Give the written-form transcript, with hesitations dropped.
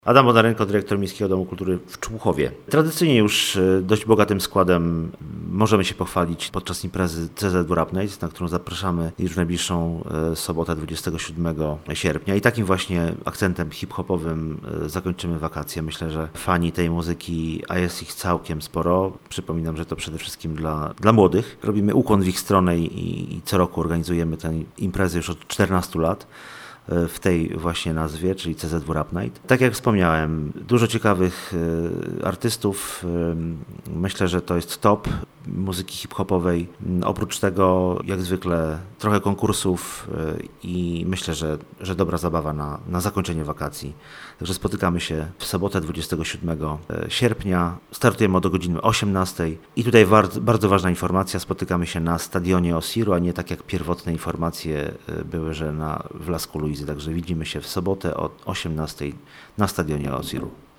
Adam Bonarenko, dyrektor Miejskiego Domu Kultury w Człuchowie. Tradycyjnie już dość bogatym składem możemy się pochwalić podczas imprezy CZW Rap Night, na którą zapraszamy już w najbliższą sobotę 27 sierpnia. I takim właśnie akcentem hip-hopowym zakończymy wakacje. Myślę, że fani tej muzyki, a jest ich całkiem sporo. Przypominam, że to przede wszystkim dla młodych. Robimy ukłon w ich stronę i co roku organizujemy tę imprezę już od 14 lat. W tej właśnie nazwie, czyli CZW Rap Night. Tak jak wspomniałem, dużo ciekawych artystów. Myślę, że to jest top muzyki hip-hopowej. Oprócz tego, jak zwykle, trochę konkursów i myślę, że dobra zabawa na zakończenie wakacji. Także spotykamy się w sobotę 27 sierpnia. Startujemy od godziny 18. I tutaj bardzo ważna informacja. Spotykamy się na stadionie Osiru, a nie tak jak pierwotne informacje były, że w Lasku Luizy. Także widzimy się w sobotę o 18 na stadionie Osiru.